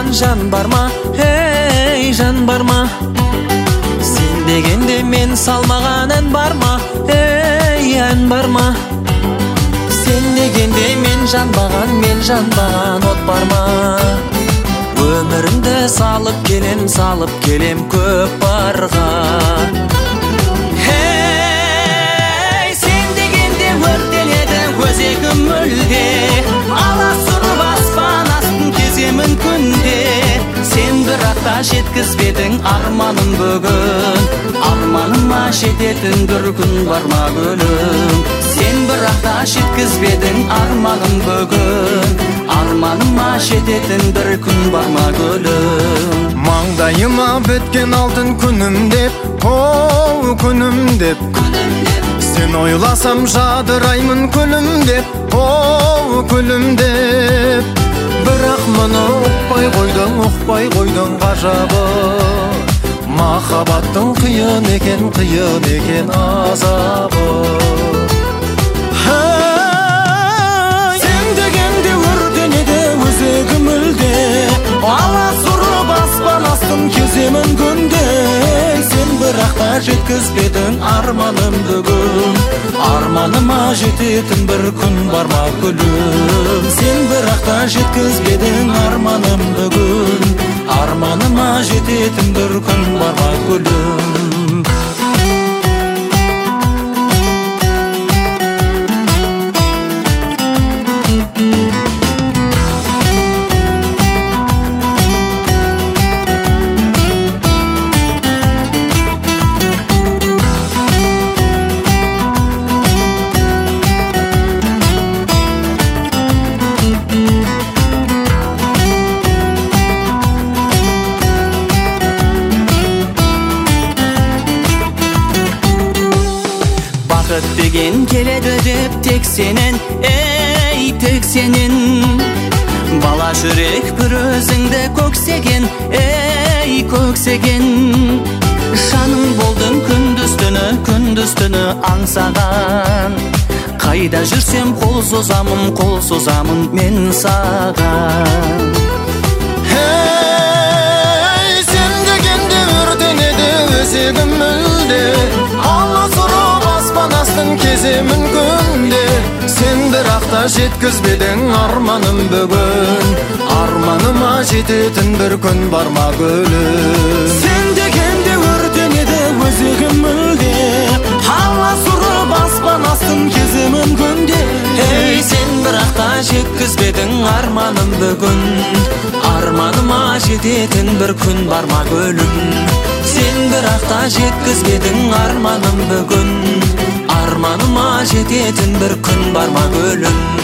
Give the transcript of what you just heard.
салмаған жан бар ма, ей жан бар ма? Сен дегенде мен салмаған ән бар ма, ей ән бар ма? Сен дегенде мен жанбаған от бар ма? Өмірімді салып келем көп барға. Хей, сен дегенде өртенеді өзегім мүлде, аласұрып аспан астын кеземін күнде. Сен бірақта жеткізбедің арманым бүгін, арманыма жететін бір күн бар ма гүлім? Сен бірақта жеткізбедің арманым бүгін, арманыма жететін бір күн бар ма гүлім? Маңдайыма біткен алтын күнім деп, оу күнім деп. Сен ойласам жадыраймын күлім деп, оу күлім деп. Бірақ мұны ұқпай қойдың ғажабы. Махаббаттың қиын екен азабы. Сен дегенде өртенеді өзегім мүлде, аласұрып аспан астын кеземін күнде. Сен бірақта жеткізбедің арманым бүгін, арманыма жететін бір күн бар ма гүлім? Сен бірақта жеткізбедің арманым бүгін, арманыма жететін бір күн бар ма гүлім? Деген келеді деп тек сенен, ей тек сенен. Бала жүрек бір өзіңді көксеген, ей көксеген. Жаным болдың күндіз түні аңсаған. Қайда жүрсем қол созамын мен саған. Ей, сен дегенде өртенеді өзегім мүлде, аласұрып аспан астын кеземін күнде. Сен бірақта жеткізбедің арманым бүгін, арманыма жететін бір күн бар ма гүлім? Сен дегенде өртенеді өзегім мүлде, аласұрып аспан астын кеземін күнде. Ей, сен бірақта жеткізбедің арманым бүгін, арманыма жететін бір күн бар ма гүлім? Сен бірақта жеткізбедің арманым бүгін, арманыма жететін бір күн бар ма гүлім?